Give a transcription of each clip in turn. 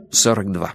42.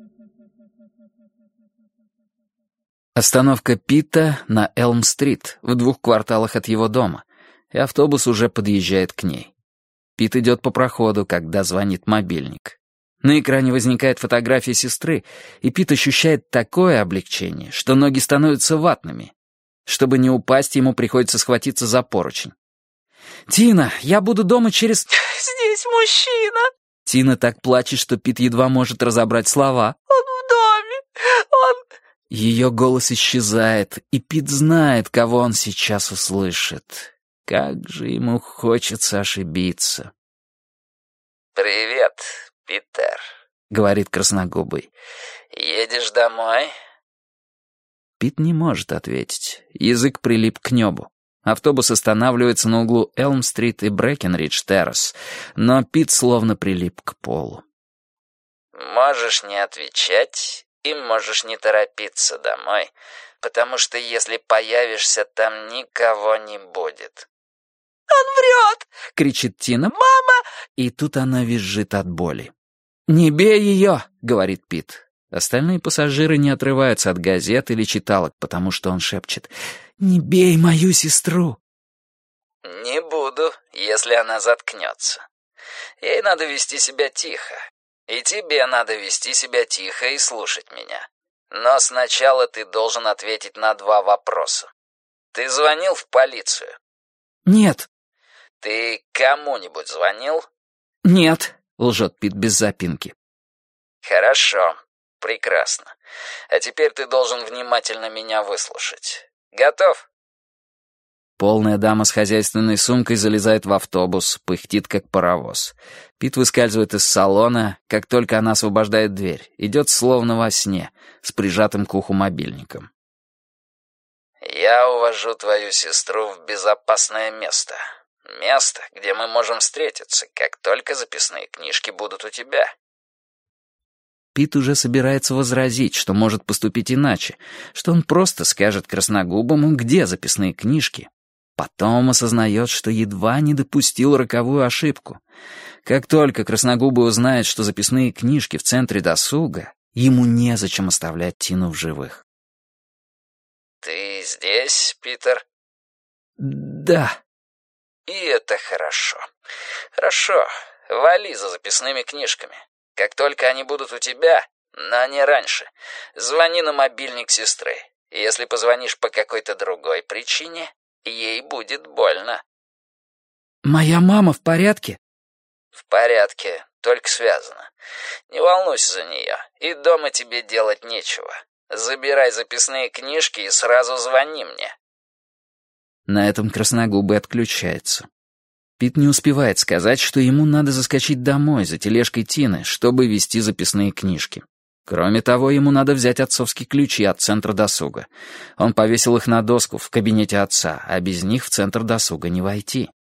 Остановка Пита на Элм-стрит, в 2 кварталах от его дома, и автобус уже подъезжает к ней. Пит идет по проходу, когда звонит мобильник. На экране возникает фотография сестры, и Пит ощущает такое облегчение, что ноги становятся ватными. Чтобы не упасть, ему приходится схватиться за поручень. «Тина, я буду дома через...» «Здесь мужчина!» Тина так плачет, что Пит едва может разобрать слова. «Он в доме! Он...» Ее голос исчезает, и Пит знает, кого он сейчас услышит. Как же ему хочется ошибиться. «Привет, Питер», — говорит красногубый. «Едешь домой?» Пит не может ответить. Язык прилип к небу. Автобус останавливается на углу Элм-стрит и Брэкенридж-террас, но Пит словно прилип к полу. «Можешь не отвечать и можешь не торопиться домой, потому что если появишься, там никого не будет». «Он врет!» — кричит Тина. «Мама!» И тут она визжит от боли. «Не бей ее!» — говорит Пит. Остальные пассажиры не отрываются от газет или читалок, потому что он шепчет: «Не бей мою сестру!» «Не буду, если она заткнется. Ей надо вести себя тихо. И тебе надо вести себя тихо и слушать меня. Но сначала ты должен ответить на 2 вопроса. Ты звонил в полицию?» «Нет». «Ты кому-нибудь звонил?» «Нет», — лжет Пит без запинки. «Хорошо, прекрасно. А теперь ты должен внимательно меня выслушать. Готов?» Полная дама с хозяйственной сумкой залезает в автобус, пыхтит как паровоз. Пит выскальзывает из салона, как только она освобождает дверь, идет словно во сне, с прижатым к уху мобильником. «Я увожу твою сестру в безопасное место. Место, где мы можем встретиться, как только записные книжки будут у тебя». Пит уже собирается возразить, что может поступить иначе, что он просто скажет красногубому, где записные книжки. Потом осознает, что едва не допустил роковую ошибку. Как только красногубый узнает, что записные книжки в центре досуга, ему незачем оставлять Тину в живых. «Ты здесь, Питер?» «Да». «И это хорошо. Хорошо. Вали за записными книжками. Как только они будут у тебя, но не раньше, звони на мобильник сестры. Если позвонишь по какой-то другой причине, ей будет больно». «Моя мама в порядке?» «В порядке, только связано. Не волнуйся за нее, и дома тебе делать нечего. Забирай записные книжки и сразу звони мне». На этом красногубый отключается. Пит не успевает сказать, что ему надо заскочить домой за тележкой Тины, чтобы вести записные книжки. Кроме того, ему надо взять отцовские ключи от центра досуга. Он повесил их на доску в кабинете отца, а без них в центр досуга не войти.